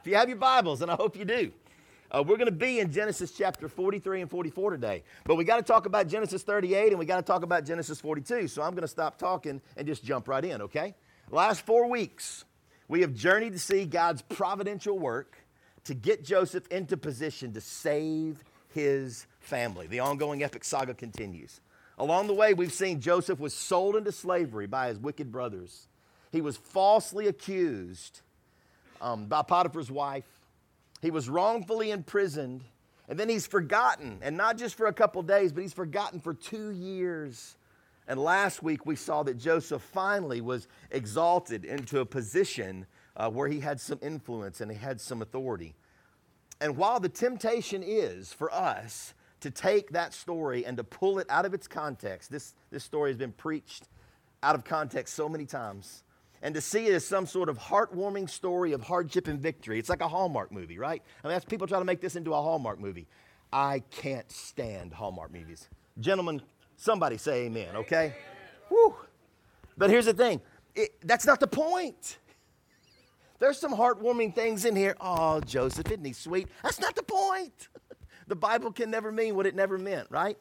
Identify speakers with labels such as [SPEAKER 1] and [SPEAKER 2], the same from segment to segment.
[SPEAKER 1] If you have your Bibles, and I hope you do, we're going to be in Genesis chapter 43 and 44 today. But we got to talk about Genesis 38 and we got to talk about Genesis 42. So I'm going to stop talking and just jump right in, okay? Last 4 weeks, we have journeyed to see God's providential work to get Joseph into position to save his family. The ongoing epic saga continues. Along the way, we've seen Joseph was sold into slavery by his wicked brothers. He was falsely accused by Potiphar's wife. He was wrongfully imprisoned, and then he's forgotten, and not just for a couple days, but he's forgotten for 2 years. And last week we saw that Joseph finally was exalted into a position where he had some influence and he had some authority. And while the temptation is for us to take that story and to pull it out of its context, this story has been preached out of context so many times, and to see it as some sort of heartwarming story of hardship and victory. It's like a Hallmark movie, right? I mean, that's people try to make this into a Hallmark movie. I can't stand Hallmark movies. Gentlemen, somebody say amen, okay? Whew. But here's the thing. That's not the point. There's some heartwarming things in here. Oh, Joseph, isn't he sweet? That's not the point. The Bible can never mean what it never meant, right?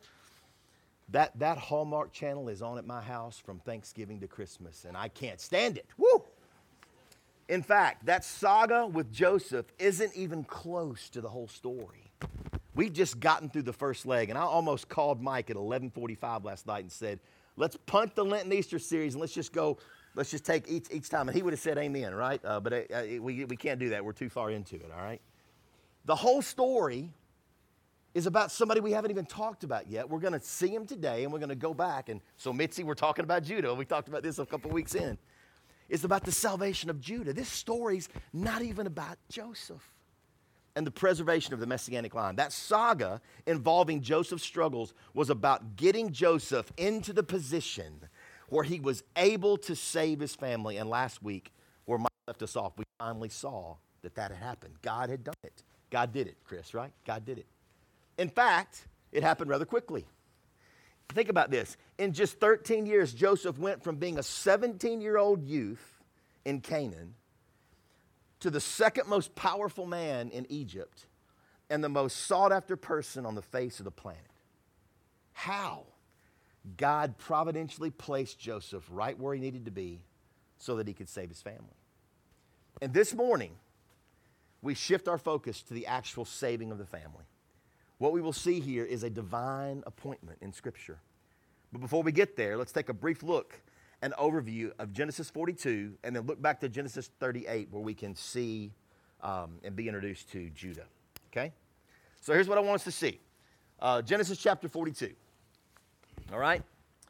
[SPEAKER 1] That Hallmark channel is on at my house from Thanksgiving to Christmas, and I can't stand it. Woo! In fact, that saga with Joseph isn't even close to the whole story. We've just gotten through the first leg, and I almost called Mike at 11:45 last night and said, let's punt the Lent and Easter series, and let's just take each time. And he would have said amen, right? But we can't do that. We're too far into it, all right? The whole story is about somebody we haven't even talked about yet. We're going to see him today, and we're going to go back. And so, Mitzi, we're talking about Judah. We talked about this a couple weeks in. It's about the salvation of Judah. This story's not even about Joseph and the preservation of the Messianic line. That saga involving Joseph's struggles was about getting Joseph into the position where he was able to save his family. And last week, where Mike left us off, we finally saw that had happened. God had done it. God did it, Chris, right? God did it. In fact, it happened rather quickly. Think about this. In just 13 years, Joseph went from being a 17-year-old youth in Canaan to the second most powerful man in Egypt and the most sought-after person on the face of the planet. How? God providentially placed Joseph right where he needed to be so that he could save his family. And this morning, we shift our focus to the actual saving of the family. What we will see here is a divine appointment in Scripture. But before we get there, let's take a brief look, an overview of Genesis 42, and then look back to Genesis 38, where we can see and be introduced to Judah. Okay? So here's what I want us to see. Genesis chapter 42. All right?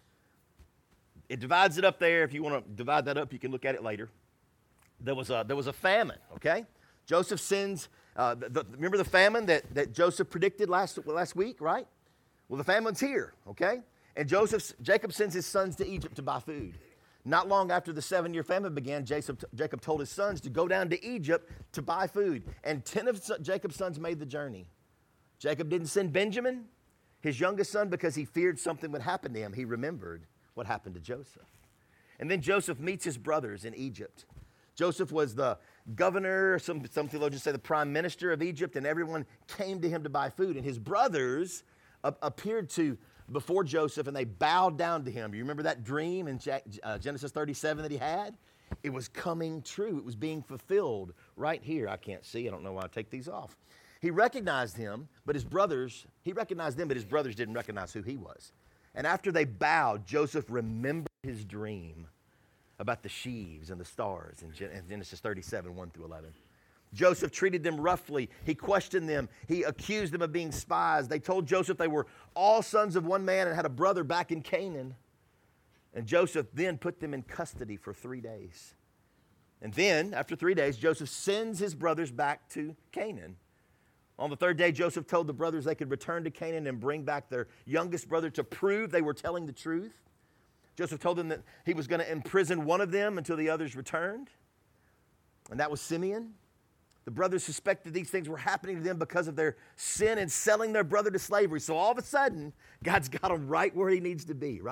[SPEAKER 1] It divides it up there. If you want to divide that up, you can look at it later. There was a famine, okay? Joseph sends... remember the famine that Joseph predicted last week, right? Well, the famine's here, okay? And Jacob sends his sons to Egypt to buy food. Not long after the 7-year famine began, Jacob told his sons to go down to Egypt to buy food. And 10 of Jacob's sons made the journey. Jacob didn't send Benjamin, his youngest son, because he feared something would happen to him. He remembered what happened to Joseph. And then Joseph meets his brothers in Egypt. Joseph was the governor, some theologians say the prime minister of Egypt, and everyone came to him to buy food. And his brothers appeared before Joseph, and they bowed down to him. You remember that dream in Genesis 37 that he had? It was coming true. It was being fulfilled right here. I can't see. I don't know why I take these off. He recognized them, but his brothers didn't recognize who he was. And after they bowed, Joseph remembered his dream about the sheaves and the stars in Genesis 37, 1 through 11. Joseph treated them roughly. He questioned them. He accused them of being spies. They told Joseph they were all sons of one man and had a brother back in Canaan. And Joseph then put them in custody for 3 days. And then, after 3 days, Joseph sends his brothers back to Canaan. On the third day, Joseph told the brothers they could return to Canaan and bring back their youngest brother to prove they were telling the truth. Joseph told them that he was going to imprison one of them until the others returned. And that was Simeon. The brothers suspected these things were happening to them because of their sin and selling their brother to slavery. So all of a sudden, God's got him right where he needs to be, right?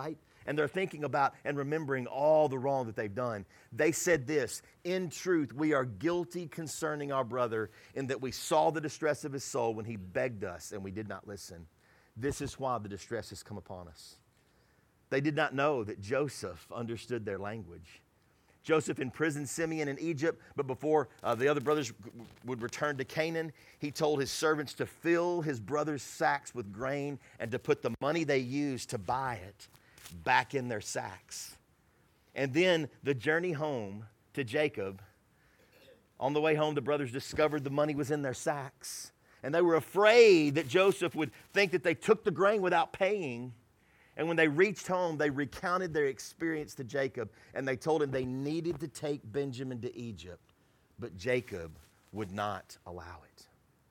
[SPEAKER 1] and they're thinking about and remembering all the wrong that they've done, they said this, "In truth, we are guilty concerning our brother in that we saw the distress of his soul when he begged us and we did not listen. This is why the distress has come upon us." They did not know that Joseph understood their language. Joseph imprisoned Simeon in Egypt, but before the other brothers would return to Canaan, he told his servants to fill his brothers' sacks with grain and to put the money they used to buy it back in their sacks. And then the journey home to Jacob, on the way home, the brothers discovered the money was in their sacks. And they were afraid that Joseph would think that they took the grain without paying. And when they reached home, they recounted their experience to Jacob, and they told him they needed to take Benjamin to Egypt, but Jacob would not allow it.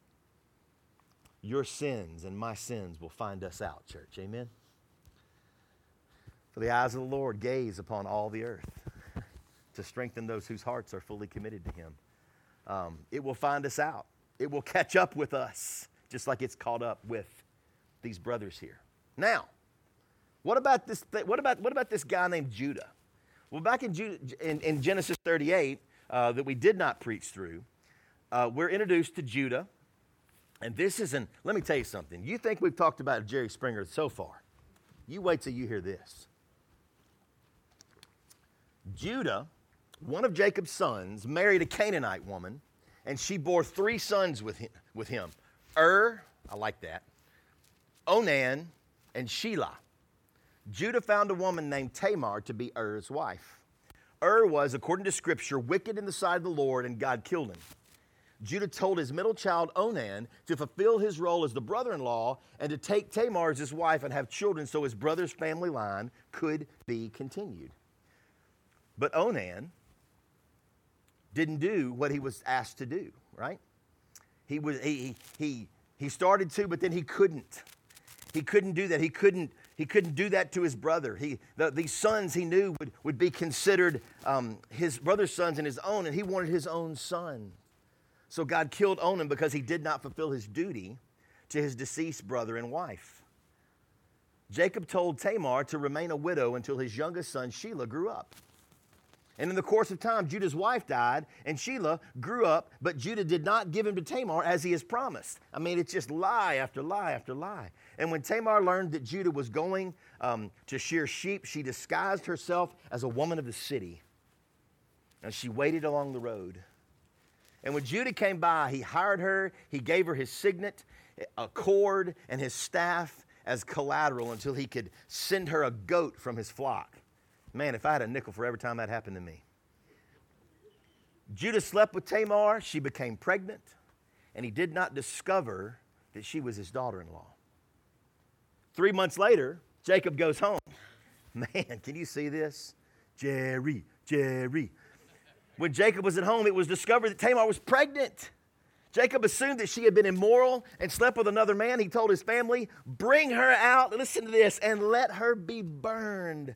[SPEAKER 1] Your sins and my sins will find us out, church. Amen? For the eyes of the Lord gaze upon all the earth to strengthen those whose hearts are fully committed to him. It will find us out. It will catch up with us, just like it's caught up with these brothers here. Now, what about this guy named Judah? Well, back in Genesis 38 that we did not preach through, we're introduced to Judah. And this isn't, let me tell you something. You think we've talked about Jerry Springer so far. You wait till you hear this. Judah, one of Jacob's sons, married a Canaanite woman, and she bore 3 sons with him. I like that, Onan, and Shelah. Judah found a woman named Tamar to be Er's wife. Was, according to Scripture, wicked in the sight of the Lord, and God killed him. Judah told his middle child Onan to fulfill his role as the brother-in-law and to take Tamar as his wife and have children so his brother's family line could be continued. But Onan didn't do what he was asked to do, right? He started to, but then he couldn't. He couldn't do that. He couldn't do that to his brother. These sons he knew would be considered his brother's sons and his own, and he wanted his own son. So God killed Onan because he did not fulfill his duty to his deceased brother and wife. Jacob told Tamar to remain a widow until his youngest son Shelah grew up. And in the course of time, Judah's wife died, and Shelah grew up, but Judah did not give him to Tamar as he has promised. I mean, it's just lie after lie after lie. And when Tamar learned that Judah was going to shear sheep, she disguised herself as a woman of the city. And she waited along the road. And when Judah came by, he hired her, he gave her his signet, a cord, and his staff as collateral until he could send her a goat from his flock. Man, if I had a nickel for every time that happened to me. Judah slept with Tamar, she became pregnant, and he did not discover that she was his daughter-in-law. 3 months later, Jacob goes home. Man, can you see this? Jerry. When Jacob was at home, it was discovered that Tamar was pregnant. Jacob assumed that she had been immoral and slept with another man. He told his family, bring her out, listen to this, and let her be burned.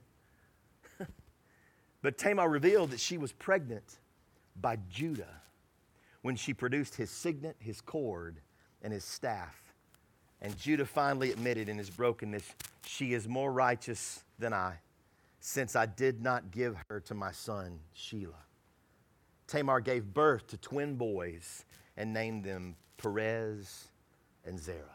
[SPEAKER 1] But Tamar revealed that she was pregnant by Judah when she produced his signet, his cord, and his staff. And Judah finally admitted in his brokenness, she is more righteous than I, since I did not give her to my son Shelah. Tamar gave birth to twin boys and named them Perez and Zerah.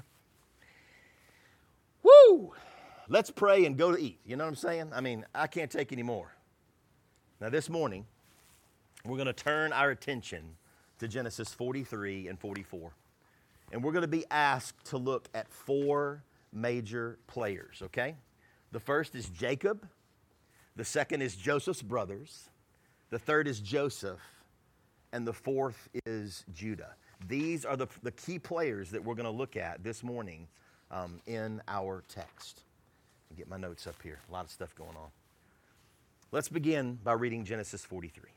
[SPEAKER 1] Woo! Let's pray and go to eat. You know what I'm saying? I mean, I can't take any more. Now, this morning, we're going to turn our attention to Genesis 43 and 44. And we're going to be asked to look at 4 major players, okay? The first is Jacob. The second is Joseph's brothers. The third is Joseph. And the fourth is Judah. These are the key players that we're going to look at this morning in our text. I'll get my notes up here. A lot of stuff going on. Let's begin by reading Genesis 43.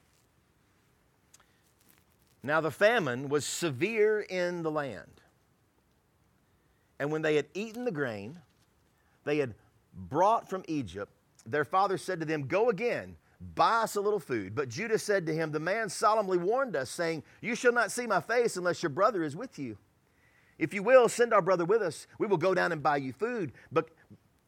[SPEAKER 1] Now the famine was severe in the land. And when they had eaten the grain they had brought from Egypt, their father said to them, go again, buy us a little food. But Judah said to him, the man solemnly warned us, saying, you shall not see my face unless your brother is with you. If you will, send our brother with us. We will go down and buy you food. But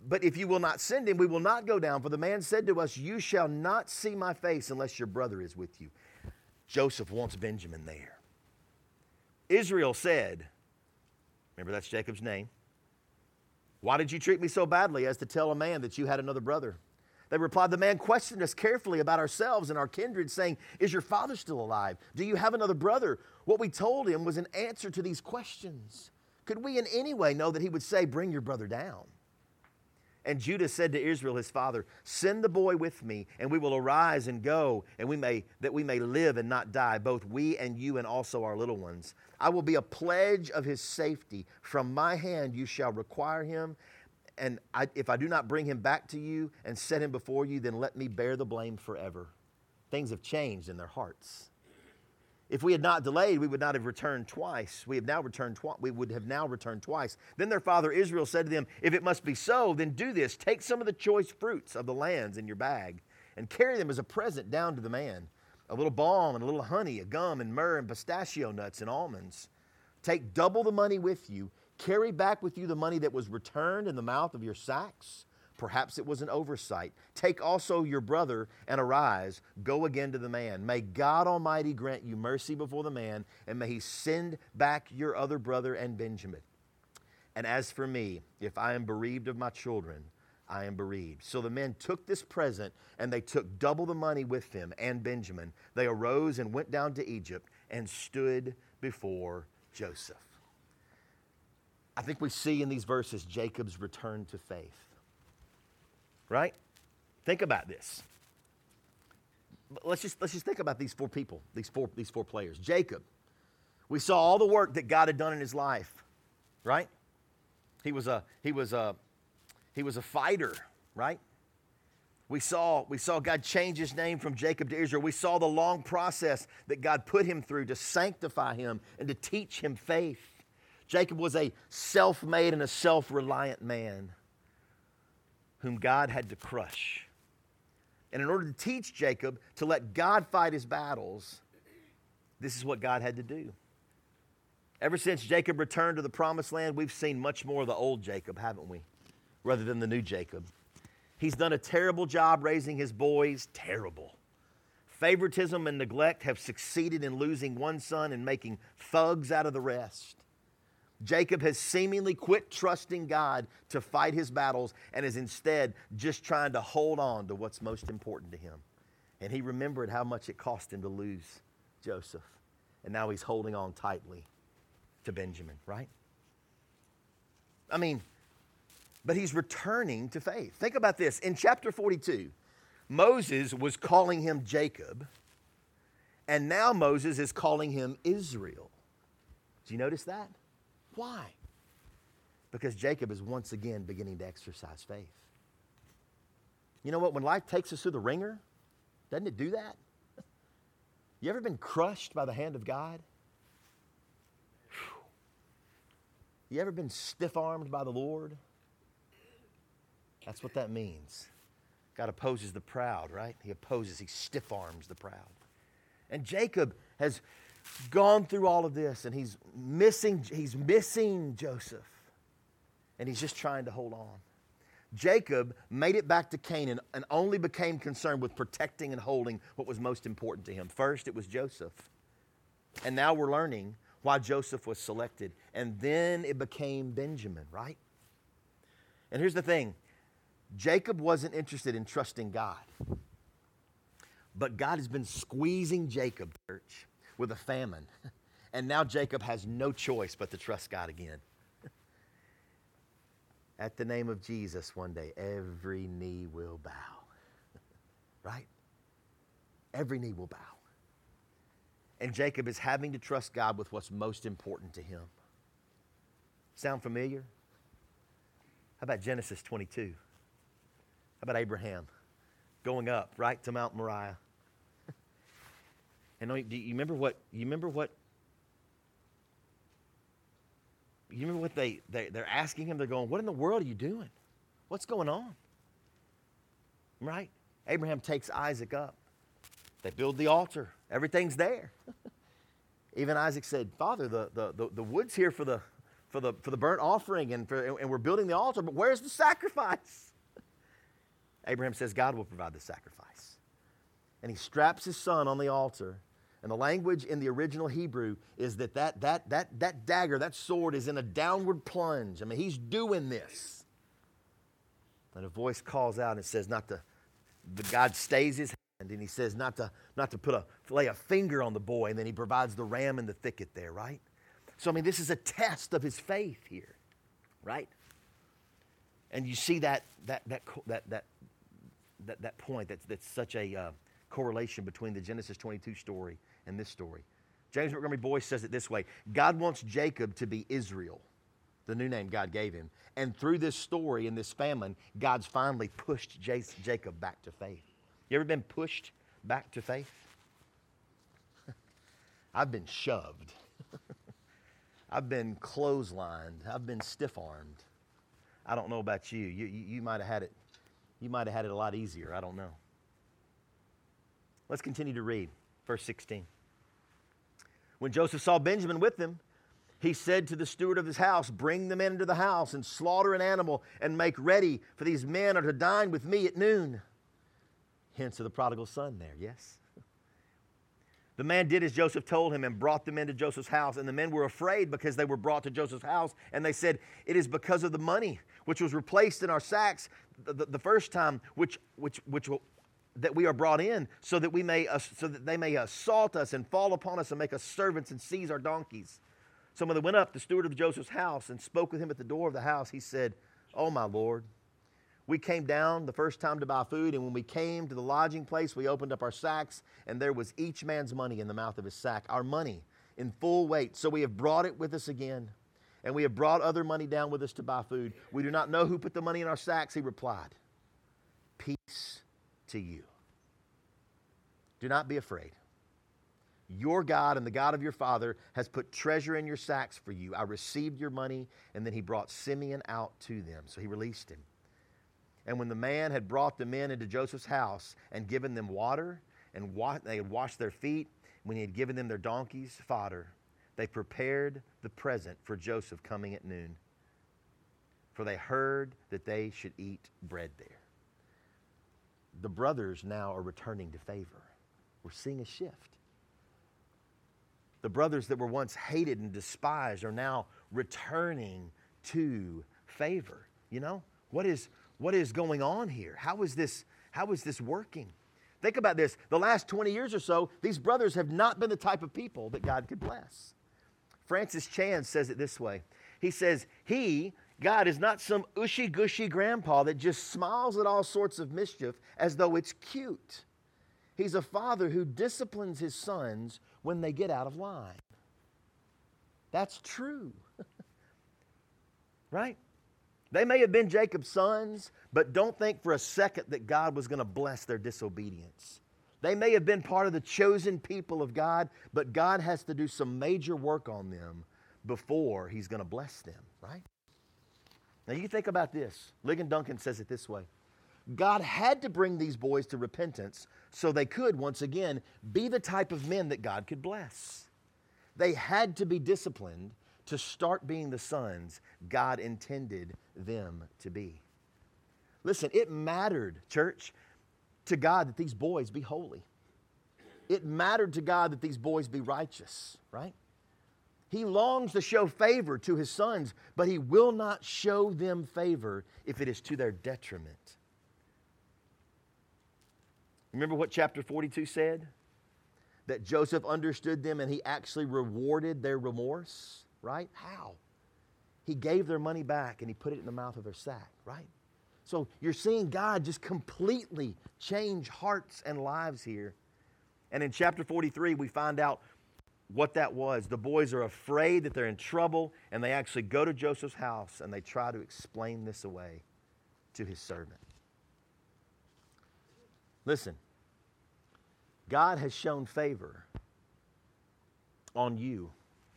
[SPEAKER 1] But if you will not send him, we will not go down. For the man said to us, you shall not see my face unless your brother is with you. Joseph wants Benjamin there. Israel said, remember that's Jacob's name, why did you treat me so badly as to tell a man that you had another brother? They replied, the man questioned us carefully about ourselves and our kindred, saying, is your father still alive? Do you have another brother? What we told him was an answer to these questions. Could we in any way know that he would say, bring your brother down? And Judah said to Israel, his father, send the boy with me, and we will arise and go, and that we may live and not die, both we and you and also our little ones. I will be a pledge of his safety. From my hand you shall require him, and if I do not bring him back to you and set him before you, then let me bear the blame forever. Things have changed in their hearts. If we had not delayed, we would not have returned twice. We would have now returned twice. Then their father Israel said to them, if it must be so, then do this. Take some of the choice fruits of the lands in your bag and carry them as a present down to the man. A little balm and a little honey, a gum and myrrh and pistachio nuts and almonds. Take double the money with you. Carry back with you the money that was returned in the mouth of your sacks. Perhaps it was an oversight. Take also your brother and arise, go again to the man. May God Almighty grant you mercy before the man, and may he send back your other brother and Benjamin. And as for me, if I am bereaved of my children, I am bereaved. So the men took this present, and they took double the money with them and Benjamin. They arose and went down to Egypt and stood before Joseph. I think we see in these verses Jacob's return to faith. Right? Think about this. Let's just think about these four people, these four players. Jacob, we saw all the work that God had done in his life, right? He was a fighter, right? We saw God change his name from Jacob to Israel. We saw the long process that God put him through to sanctify him and to teach him faith. Jacob was a self-made and a self-reliant man whom God had to crush. And in order to teach Jacob to let God fight his battles, this is what God had to do. Ever since Jacob returned to the promised land, we've seen much more of the old Jacob, haven't we? Rather than the new Jacob. He's done a terrible job raising his boys. Terrible. Favoritism and neglect have succeeded in losing one son and making thugs out of the rest. Jacob has seemingly quit trusting God to fight his battles and is instead just trying to hold on to what's most important to him. And he remembered how much it cost him to lose Joseph. And now he's holding on tightly to Benjamin, right? But he's returning to faith. Think about this. In chapter 42, Moses was calling him Jacob, and now Moses is calling him Israel. Do you notice that? Why? Because Jacob is once again beginning to exercise faith. You know what? When life takes us through the ringer, doesn't it do that? You ever been crushed by the hand of God? Whew. You ever been stiff-armed by the Lord? That's what that means. God opposes the proud, right? He stiff-arms the proud. And Jacob has gone through all of this, and he's missing Joseph, and he's just trying to hold on. Jacob made it back to Canaan and only became concerned with protecting and holding what was most important to him. First, it was Joseph, and now we're learning why Joseph was selected, and then it became Benjamin, right? And here's the thing. Jacob wasn't interested in trusting God, but God has been squeezing Jacob, church, with a famine. And now Jacob has no choice but to trust God again. At the name of Jesus, one day, every knee will bow. Right? Every knee will bow. And Jacob is having to trust God with what's most important to him. Sound familiar? How about Genesis 22? How about Abraham going up, right, to Mount Moriah? And do you remember what they're asking him? They're going, what in the world are you doing? What's going on? Right? Abraham takes Isaac up. They build the altar. Everything's there. Even Isaac said, Father, the wood's here for the burnt offering and we're building the altar, but where's the sacrifice? Abraham says God will provide the sacrifice. And he straps his son on the altar. And the language in the original Hebrew is that dagger, that sword is in a downward plunge. I mean, he's doing this. And a voice calls out and says God stays his hand, and he says not to lay a finger on the boy, and then he provides the ram in the thicket there, right? So, I mean, this is a test of his faith here, right? And you see that point, that's such a correlation between the Genesis 22 story and this story. James Montgomery Boyce says it this way: God wants Jacob to be Israel, the new name God gave him. And through this story and this famine, God's finally pushed Jacob back to faith. You ever been pushed back to faith? I've been shoved. I've been clotheslined. I've been stiff-armed. I don't know about you. You might have had it. You might have had it a lot easier. I don't know. Let's continue to read verse 16. When Joseph saw Benjamin with them, he said to the steward of his house, "Bring the men into the house and slaughter an animal and make ready, for these men are to dine with me at noon." Hence of the prodigal son there, yes? The man did as Joseph told him and brought them into Joseph's house. And the men were afraid because they were brought to Joseph's house. And they said, "It is because of the money which was replaced in our sacks the first time, that we are brought in, so that they may assault us and fall upon us and make us servants and seize our donkeys." So when they went up, the steward of Joseph's house, and spoke with him at the door of the house, he said, "Oh, my lord, we came down the first time to buy food, and when we came to the lodging place, we opened up our sacks, and there was each man's money in the mouth of his sack, our money in full weight. So we have brought it with us again, and we have brought other money down with us to buy food. We do not know who put the money in our sacks." He replied, "Peace to you. Do not be afraid. Your God and the God of your father has put treasure in your sacks for you. I received your money." And then he brought Simeon out to them. So he released him. And when the man had brought the men into Joseph's house and given them water, and they had washed their feet, when he had given them their donkeys' fodder, they prepared the present for Joseph coming at noon. For they heard that they should eat bread there. The brothers now are returning to favor. We're seeing a shift. The brothers that were once hated and despised are now returning to favor. You know, what is going on here? How is this working? Think about this. The last 20 years or so, these brothers have not been the type of people that God could bless. Francis Chan says it this way. He says, God, is not some ushy-gushy grandpa that just smiles at all sorts of mischief as though it's cute. He's a father who disciplines his sons when they get out of line. That's true. Right? They may have been Jacob's sons, but don't think for a second that God was going to bless their disobedience. They may have been part of the chosen people of God, but God has to do some major work on them before he's going to bless them, right? Now you think about this. Ligon Duncan says it this way. God had to bring these boys to repentance so they could, once again, be the type of men that God could bless. They had to be disciplined to start being the sons God intended them to be. Listen, it mattered, church, to God that these boys be holy. It mattered to God that these boys be righteous, right? He longs to show favor to his sons, but he will not show them favor if it is to their detriment. Remember what chapter 42 said? That Joseph understood them and he actually rewarded their remorse, right? How? He gave their money back and he put it in the mouth of their sack, right? So you're seeing God just completely change hearts and lives here. And in chapter 43, we find out what that was. The boys are afraid that they're in trouble, and they actually go to Joseph's house and they try to explain this away to his servant. Listen, God has shown favor on you.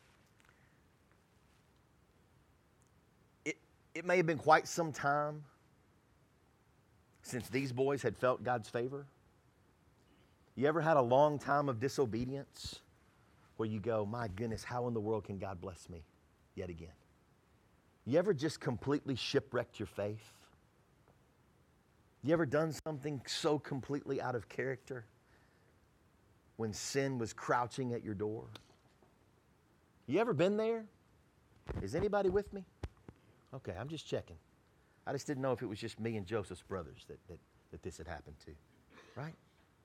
[SPEAKER 1] It may have been quite some time since these boys had felt God's favor. You ever had a long time of disobedience where you go, my goodness, how in the world can God bless me yet again? You ever just completely shipwrecked your faith? You ever done something so completely out of character when sin was crouching at your door? You ever been there? Is anybody with me? Okay, I'm just checking. I just didn't know if it was just me and Joseph's brothers that this had happened to, right?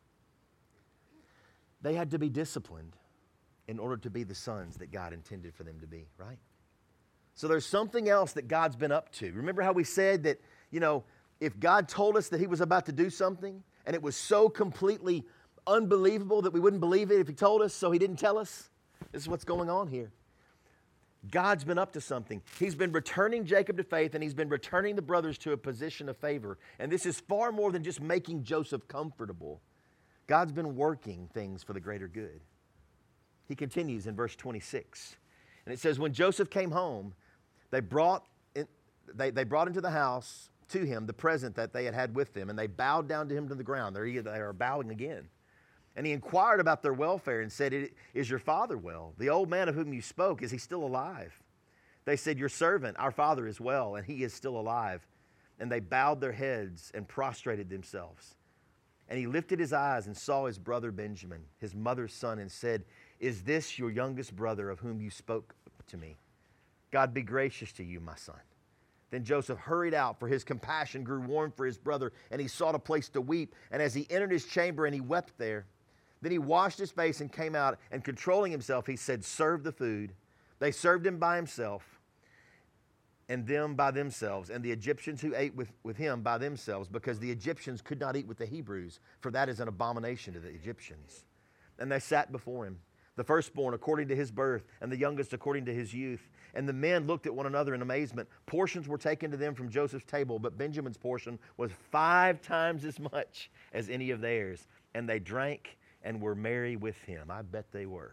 [SPEAKER 1] They had to be disciplined in order to be the sons that God intended for them to be, right? So there's something else that God's been up to. Remember how we said that, if God told us that he was about to do something and it was so completely unbelievable that we wouldn't believe it if he told us, so he didn't tell us? This is what's going on here. God's been up to something. He's been returning Jacob to faith, and he's been returning the brothers to a position of favor. And this is far more than just making Joseph comfortable. God's been working things for the greater good. He continues in verse 26. And it says, when Joseph came home, they brought into the house to him the present that they had with them, and they bowed down to him to the ground. They are bowing again. And he inquired about their welfare and said, is your father well? The old man of whom you spoke, is he still alive? They said, your servant, our father, is well, and he is still alive. And they bowed their heads and prostrated themselves. And he lifted his eyes and saw his brother Benjamin, his mother's son, and said, is this your youngest brother of whom you spoke to me? God be gracious to you, my son. Then Joseph hurried out, for his compassion grew warm for his brother, and he sought a place to weep. And as he entered his chamber and he wept there, then he washed his face and came out, and controlling himself, he said, serve the food. They served him by himself, and them by themselves, and the Egyptians who ate with him by themselves, because the Egyptians could not eat with the Hebrews, for that is an abomination to the Egyptians. And they sat before him, the firstborn according to his birth, and the youngest according to his youth. And the men looked at one another in amazement. Portions were taken to them from Joseph's table, but Benjamin's portion was 5 times as much as any of theirs. And they drank and were merry with him. I bet they were.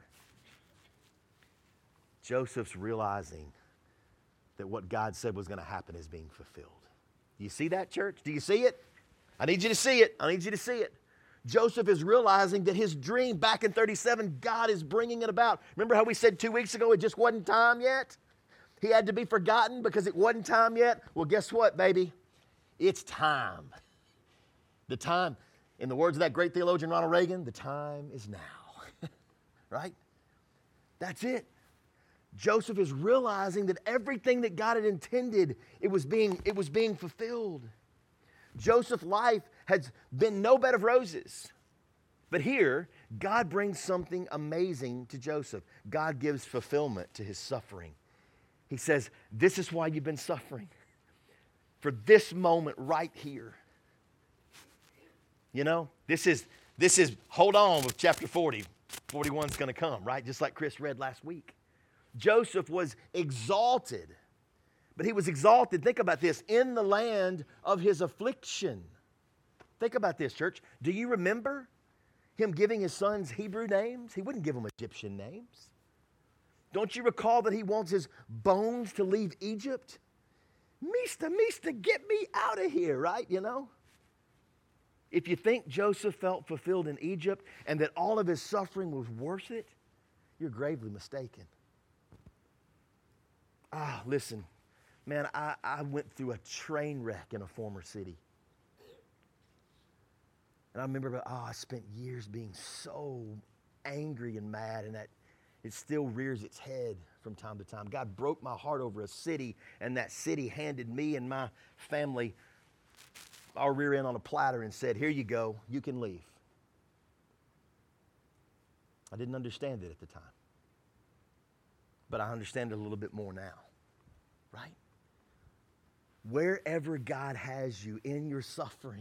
[SPEAKER 1] Joseph's realizing that what God said was going to happen is being fulfilled. You see that, church? Do you see it? I need you to see it. I need you to see it. Joseph is realizing that his dream back in 37, God is bringing it about. Remember how we said 2 weeks ago it just wasn't time yet? He had to be forgotten because it wasn't time yet? Well, guess what, baby? It's time. The time, in the words of that great theologian Ronald Reagan, the time is now. Right? That's it. Joseph is realizing that everything that God had intended, it was being fulfilled. Joseph's life has been no bed of roses. But here, God brings something amazing to Joseph. God gives fulfillment to his suffering. He says, this is why you've been suffering. For this moment right here. This is hold on with chapter 40. 41 is going to come, right? Just like Chris read last week. Joseph was exalted. But he was exalted, think about this, in the land of his affliction. Think about this, church. Do you remember him giving his sons Hebrew names? He wouldn't give them Egyptian names. Don't you recall that he wants his bones to leave Egypt? Mista, get me out of here, right? If you think Joseph felt fulfilled in Egypt and that all of his suffering was worth it, you're gravely mistaken. Listen, man, I went through a train wreck in a former city. And I remember, I spent years being so angry and mad, and that it still rears its head from time to time. God broke my heart over a city, and that city handed me and my family our rear end on a platter and said, here you go, you can leave. I didn't understand it at the time. But I understand it a little bit more now, right? Wherever God has you in your suffering,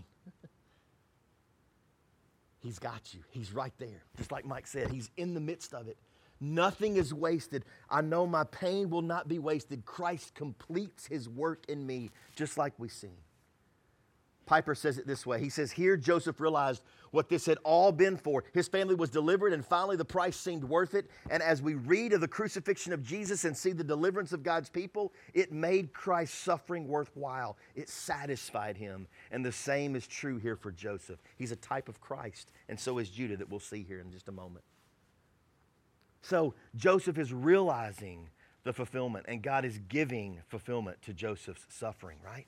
[SPEAKER 1] He's got you. He's right there. Just like Mike said, He's in the midst of it. Nothing is wasted. I know my pain will not be wasted. Christ completes His work in me, just like we sing. Piper says it this way. He says, here Joseph realized what this had all been for. His family was delivered, and finally the price seemed worth it. And as we read of the crucifixion of Jesus and see the deliverance of God's people, it made Christ's suffering worthwhile. It satisfied him. And the same is true here for Joseph. He's a type of Christ, and so is Judah, that we'll see here in just a moment. So Joseph is realizing the fulfillment. And God is giving fulfillment to Joseph's suffering, right?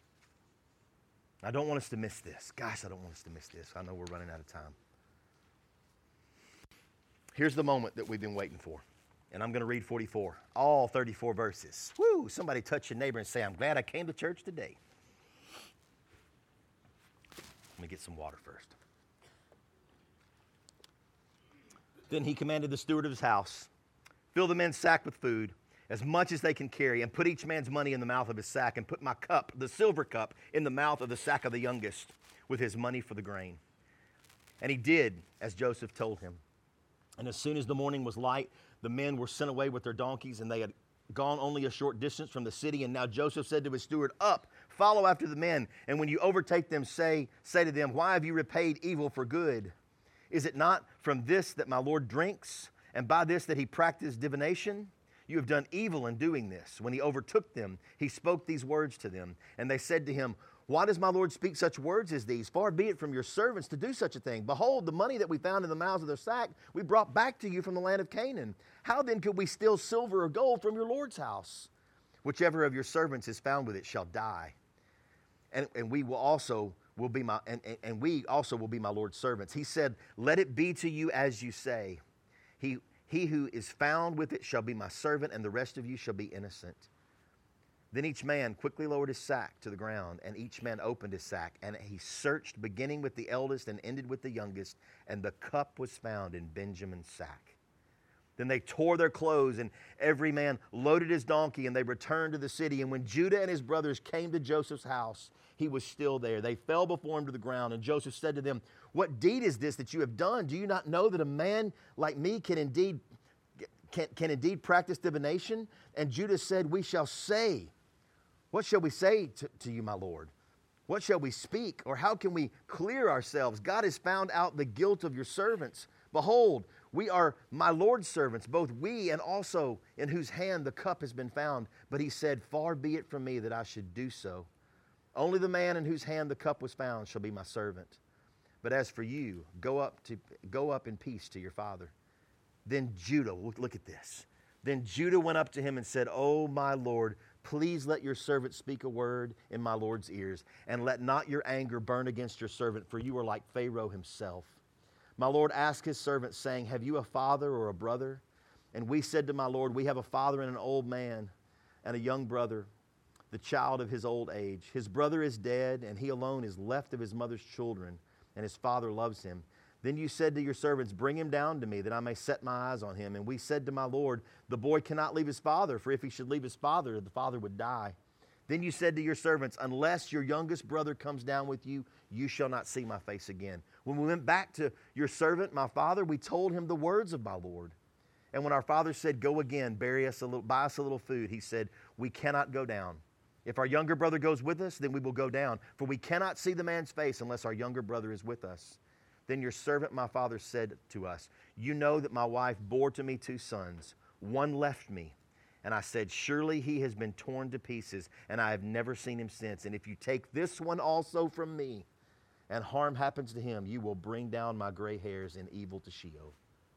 [SPEAKER 1] I don't want us to miss this. Gosh, I don't want us to miss this. I know we're running out of time. Here's the moment that we've been waiting for. And I'm going to read 44, all 34 verses. Woo! Somebody touch your neighbor and say, I'm glad I came to church today. Let me get some water first. Then he commanded the steward of his house, fill the men's sack with food, as much as they can carry, and put each man's money in the mouth of his sack, and put my cup, the silver cup, in the mouth of the sack of the youngest, with his money for the grain. And he did as Joseph told him. And as soon as the morning was light, the men were sent away with their donkeys, and they had gone only a short distance from the city. And now Joseph said to his steward, up, follow after the men, and when you overtake them, say to them, why have you repaid evil for good? Is it not from this that my Lord drinks, and by this that he practiced divination? You have done evil in doing this. When he overtook them, he spoke these words to them. And they said to him, why does my Lord speak such words as these? Far be it from your servants to do such a thing. Behold, the money that we found in the mouths of their sack, we brought back to you from the land of Canaan. How then could we steal silver or gold from your Lord's house? Whichever of your servants is found with it shall die. And we also will be my Lord's servants. He said, let it be to you as you say. He who is found with it shall be my servant, and the rest of you shall be innocent. Then each man quickly lowered his sack to the ground, and each man opened his sack, and he searched, beginning with the eldest and ended with the youngest, and the cup was found in Benjamin's sack. Then they tore their clothes, and every man loaded his donkey, and they returned to the city. And when Judah and his brothers came to Joseph's house, he was still there. They fell before him to the ground, and Joseph said to them, what deed is this that you have done? Do you not know that a man like me can indeed practice divination? And Judah said, we shall say. What shall we say to you, my Lord? What shall we speak? Or how can we clear ourselves? God has found out the guilt of your servants. Behold, we are my Lord's servants, both we and also in whose hand the cup has been found. But he said, far be it from me that I should do so. Only the man in whose hand the cup was found shall be my servant. But as for you, go up in peace to your father. Then Judah, look at this. Then Judah went up to him and said, oh, my Lord, please let your servant speak a word in my Lord's ears, and let not your anger burn against your servant, for you are like Pharaoh himself. My Lord asked his servant, saying, have you a father or a brother? And we said to my Lord, we have a father and an old man, and a young brother, the child of his old age. His brother is dead, and he alone is left of his mother's children, and his father loves him. Then you said to your servants, bring him down to me, that I may set my eyes on him. And we said to my Lord, the boy cannot leave his father, for if he should leave his father, the father would die. Then you said to your servants, unless your youngest brother comes down with you, you shall not see my face again. When we went back to your servant, my father, we told him the words of my Lord. And when our father said, go again, buy us a little food, he said, we cannot go down. If our younger brother goes with us, then we will go down, for we cannot see the man's face unless our younger brother is with us. Then your servant, my father, said to us, you know that my wife bore to me 2 sons. One left me. And I said, surely he has been torn to pieces, and I have never seen him since. And if you take this one also from me, and harm happens to him, you will bring down my gray hairs in evil to Sheol.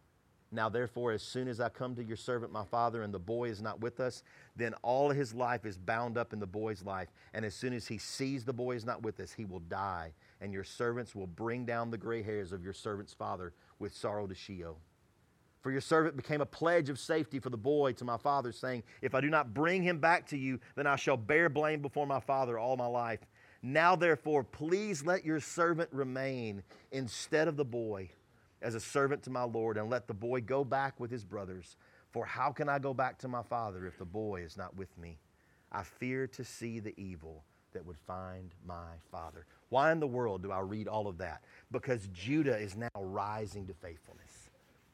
[SPEAKER 1] Now therefore, as soon as I come to your servant, my father, and the boy is not with us, then all his life is bound up in the boy's life. And as soon as he sees the boy is not with us, he will die. And your servants will bring down the gray hairs of your servant's father with sorrow to Sheol. For your servant became a pledge of safety for the boy to my father, saying, if I do not bring him back to you, then I shall bear blame before my father all my life. Now therefore, please let your servant remain instead of the boy as a servant to my Lord, and let the boy go back with his brothers. For how can I go back to my father if the boy is not with me? I fear to see the evil that would find my father. Why in the world do I read all of that? Because Judah is now rising to faithfulness.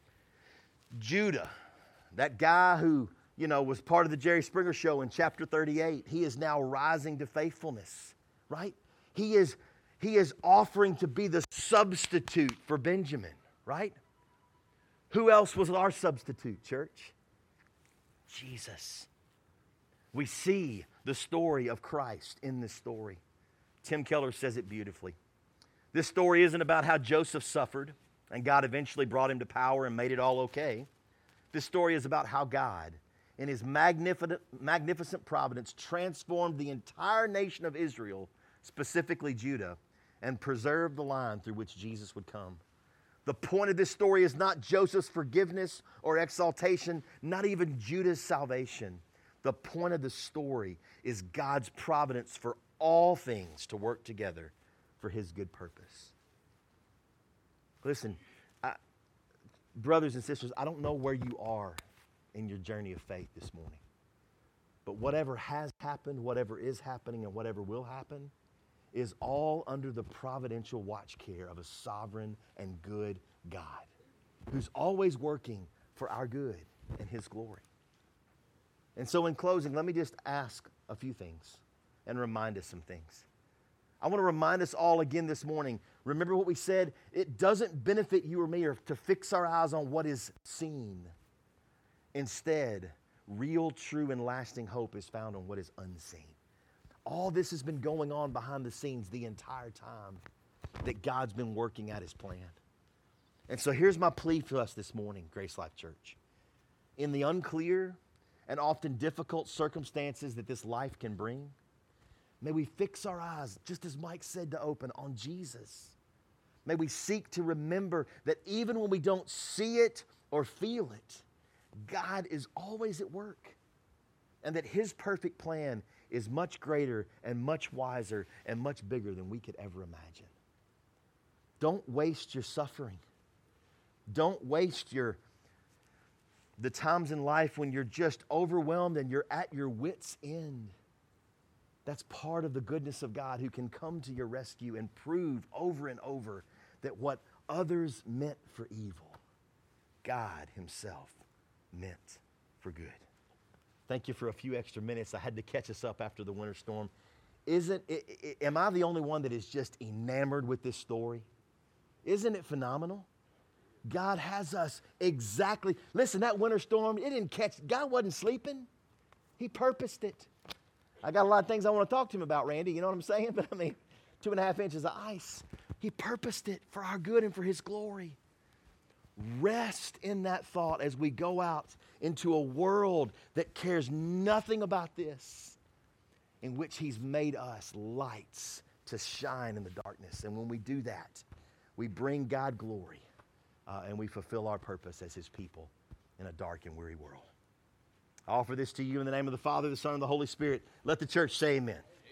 [SPEAKER 1] Judah, that guy who, was part of the Jerry Springer show in chapter 38, he is now rising to faithfulness, right? He is offering to be the substitute for Benjamin, right? Who else was our substitute, church? Jesus. We see the story of Christ in this story. Tim Keller says it beautifully. This story isn't about how Joseph suffered and God eventually brought him to power and made it all okay. This story is about how God, in his magnificent providence, transformed the entire nation of Israel, specifically Judah, and preserved the line through which Jesus would come. The point of this story is not Joseph's forgiveness or exaltation, not even Judah's salvation. The point of the story is God's providence for all things to work together for his good purpose. Listen, brothers and sisters, I don't know where you are in your journey of faith this morning. But whatever has happened, whatever is happening, and whatever will happen is all under the providential watch care of a sovereign and good God who's always working for our good and his glory. And so in closing, let me just ask a few things and remind us some things. I want to remind us all again this morning, remember what we said? It doesn't benefit you or me or to fix our eyes on what is seen. Instead, real, true, and lasting hope is found on what is unseen. All this has been going on behind the scenes the entire time that God's been working at his plan. And so here's my plea for us this morning, Grace Life Church. In the unclear and often difficult circumstances that this life can bring, may we fix our eyes, just as Mike said to open, on Jesus. May we seek to remember that even when we don't see it or feel it, God is always at work, and that his perfect plan is much greater and much wiser and much bigger than we could ever imagine. Don't waste your suffering. Don't waste the times in life when you're just overwhelmed and you're at your wits' end. That's part of the goodness of God, who can come to your rescue and prove over and over that what others meant for evil, God himself meant for good. Thank you for a few extra minutes. I had to catch us up after the winter storm. Am I the only one that is just enamored with this story? Isn't it phenomenal? God has us exactly. Listen, that winter storm, God wasn't sleeping. He purposed it. I got a lot of things I want to talk to him about, Randy. You know what I'm saying? But 2.5 inches of ice. He purposed it for our good and for his glory. Rest in that thought as we go out into a world that cares nothing about this, in which he's made us lights to shine in the darkness. And when we do that, we bring God glory and we fulfill our purpose as his people in a dark and weary world. I offer this to you in the name of the Father, the Son, and the Holy Spirit. Let the church say amen.